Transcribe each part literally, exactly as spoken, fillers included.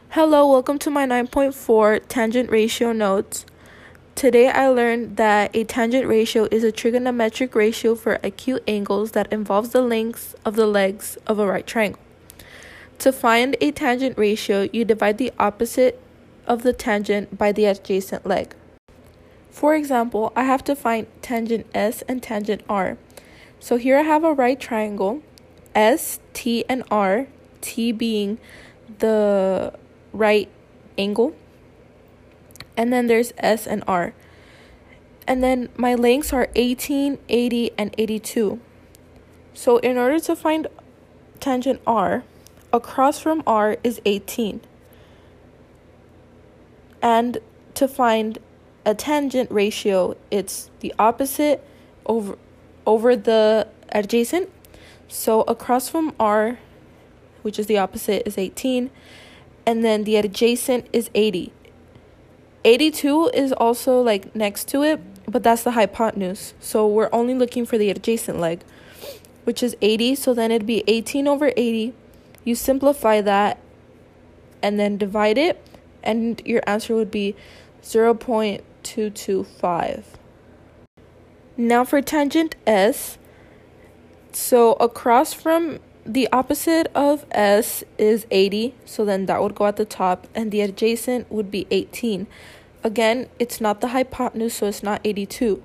Hello, welcome to my nine point four tangent ratio notes. Today I learned that a tangent ratio is a trigonometric ratio for acute angles that involves the lengths of the legs of a right triangle. To find a tangent ratio, you divide the opposite of the tangent by the adjacent leg. For example, I have to find tangent S and tangent R. So here I have a right triangle, S, T, and R, T being the right angle, and then there's S and R. And then my lengths are eighteen, eighty, and eighty-two. So in order to find tangent R, across from R is eighteen. And to find a tangent ratio, it's the opposite over over the adjacent. So across from R, which is the opposite, is eighteen, and then the adjacent is eighty. eighty-two is also like next to it, but that's the hypotenuse. So we're only looking for the adjacent leg, which is eighty. So then it'd be eighteen over eighty. You simplify that and then divide it, and your answer would be zero point two two five. Now for tangent S, so across from the opposite of S is eighty, so then that would go at the top, and the adjacent would be eighteen. Again, it's not the hypotenuse, so it's not eighty-two.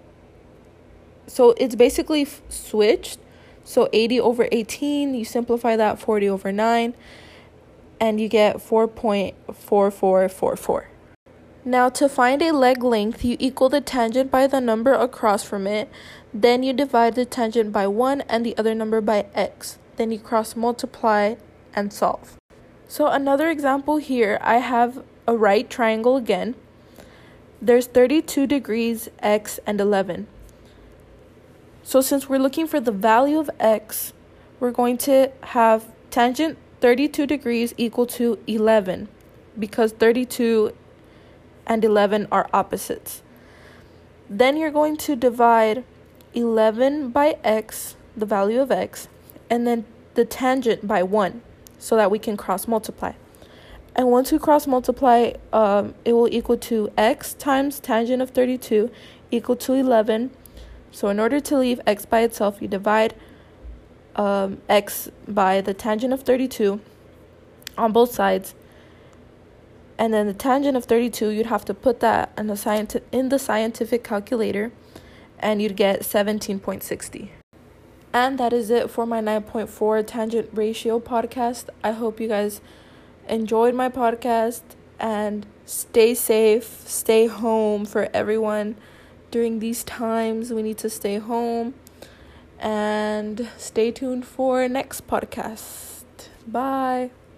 So it's basically f- switched. So eighty over eighteen, you simplify that, forty over nine, and you get four point four four four four. Now, to find a leg length, you equal the tangent by the number across from it. Then you divide the tangent by one and the other number by x. Then you cross multiply and solve. So another example here, I have a right triangle again. There's thirty-two degrees, x, and eleven. So since we're looking for the value of x, we're going to have tangent thirty-two degrees equal to eleven, because thirty-two and eleven are opposites. Then you're going to divide eleven by x, the value of x, and then the tangent by one, so that we can cross multiply. And once we cross multiply, um, it will equal to x times tangent of thirty-two equal to eleven. So in order to leave x by itself, you divide um, x by the tangent of thirty-two on both sides. And then the tangent of thirty-two, you'd have to put that in the, scienti- in the scientific calculator, and you'd get seventeen point six zero. And that is it for my nine point four tangent ratio podcast. I hope you guys enjoyed my podcast, and stay safe, stay home for everyone. During these times, we need to stay home, and stay tuned for next podcast. Bye.